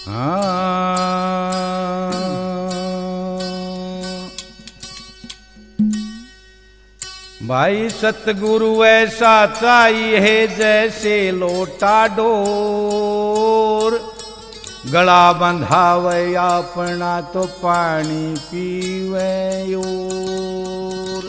भाई सतगुरु ऐसा चाहिए जैसे लोटा डोर, गला बंधावे अपना तो पानी पीवे और।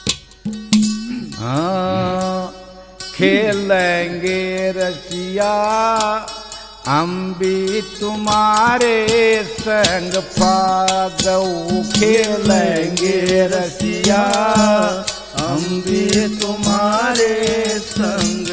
खेलेंगे रसिया हम भी तुम्हारे संग फागो, खेलेंगे रसिया हम भी तुम्हारे संग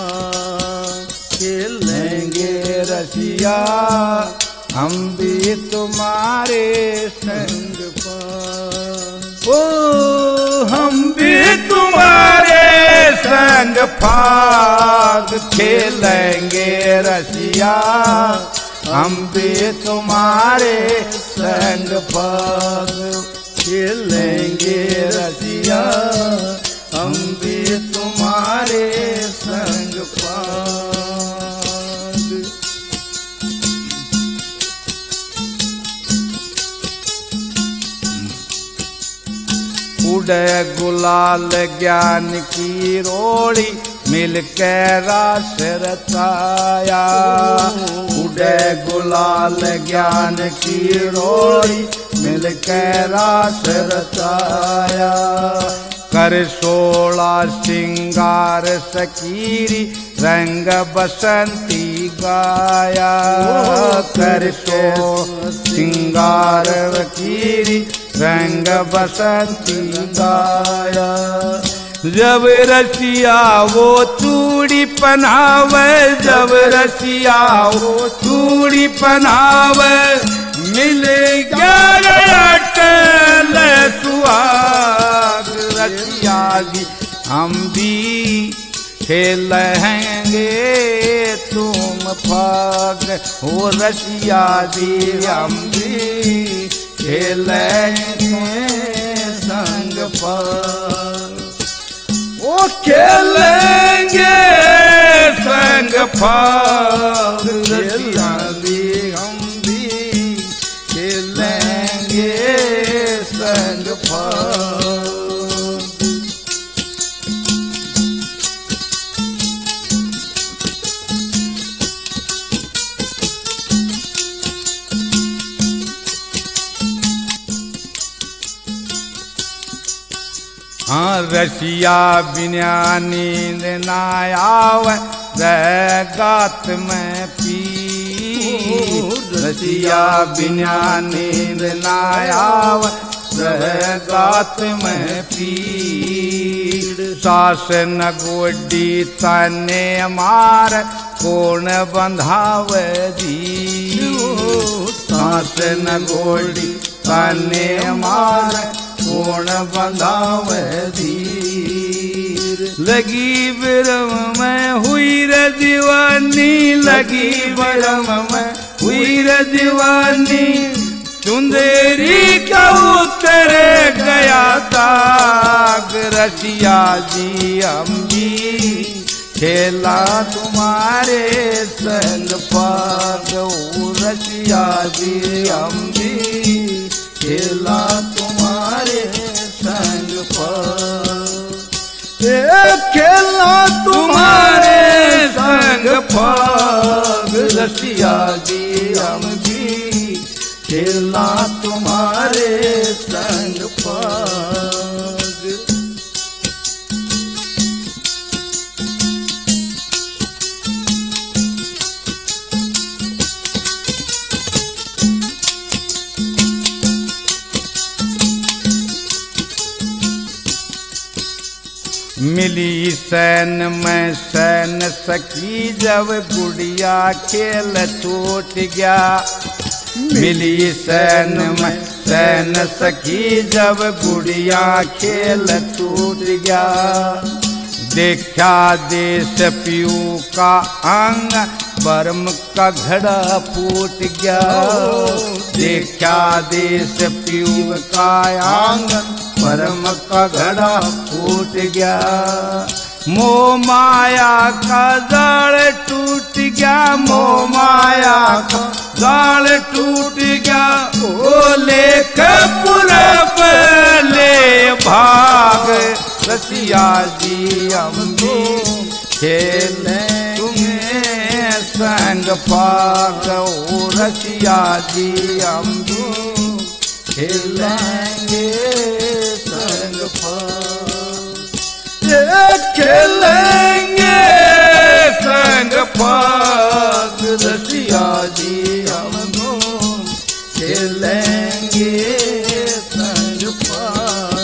खेलेंगे रसिया हम भी तुम्हारे संग ओ हम भी तुम्हारे संग फाग खेलेंगे रसिया हम भी तुम्हारे संग फाग खेलेंगे रसिया हम भी तुम्हारे संग फाग। उड़े गुलाल ज्ञान की रोड़ी मिलकर रास रचाया, उड़े गुलाल ज्ञान की रोड़ी मिलकर रास रचाया। कर 16 सिंगार सकीरी रंग बसंती गाया, कर 16 सिंगार वकीरी रंग बसंती गाया। जब रसिया वो चूड़ी पहनावे, जब रसिया वो चूड़ी पहनावे मिले अटल सुहाग। रसिया जी हम भी खेलेंगे तुम फाग, ओ रसिया जी हम भी खेलेंगे संग फाग, ओ खेलेंगे संग फाग। रसिया जी हम भी खेलेंगे संग फाग। रसिया बिना नींद ना आवे गात में पीर, रसिया बिना नींद ना आवे गात में पीर। सास न गोडी तने मार कौन बंधावे जी, सास न गोडी तने मार कौन बंधावे धीर। लगी बिरम में हुई रे दीवानी, लगी बिरम में हुई रे दीवानी। चुंदेरी का उतर गया ताग, रसिया जी हम भी खेला तुम्हारे संग फाग, रसिया जी हम भी खेला तुम्हारे संग फाग, खेला तुम्हारे संग फाग। रसिया जी हम भी खेला तुम्हारे संग फाग। मिली सैन में सैन सखी जब गुड़िया खेल छूट गया, मिली सैन में सैन सखी जब गुड़िया खेल छूट गया। देखा देश पीऊ का अंग बर्म का घड़ा फूट गया, देखा देश पीऊ का अंग परम का घड़ा फूट गया। मोह माया का जाल टूट गया, मोह माया का दाल टूट गया बोले कपूरा पले भाग रसिया जी हम भी खेले तुम्हें संग पाग ओ रसिया जी हम भी खेलेंगे संग पाग खेलेंगे संग पाग रसिया जी हम खेलेंगे संग पाग।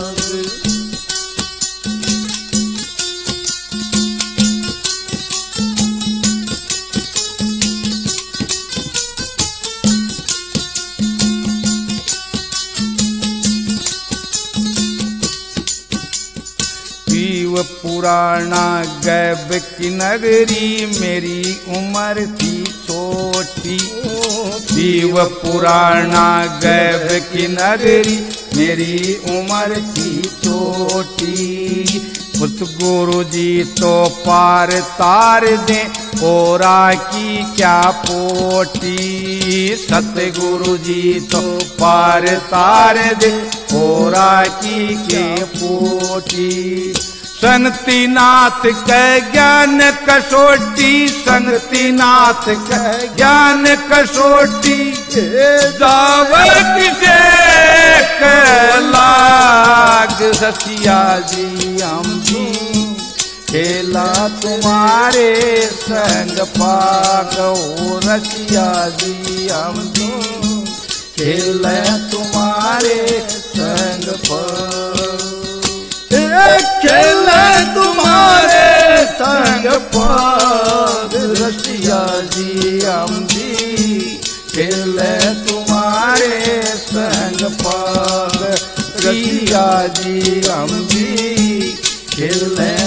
पुराना गैब की नगरी मेरी उम्र थी छोटी। शिव पुराना गैब की नगरी मेरी उम्र थी छोटी। उस गुरु जी तो पार तार दे ओरा की क्या पोटी। सतगुरु जी तो पार तार दे ओरा की के पोटी। संगतिनाथ के ज्ञान कसोटी संगतिनाथ के ज्ञान कसोटी दावत से लाग रसिया जी हम भी खेला तुम्हारे संग पाग ओ रसिया जी हम भी खेला तुम्हारे संग पाग खेले तुम्हारे संग पाग रसिया जी हम भी खेले तुम्हारे संग पाग रसिया जी हम भी खेले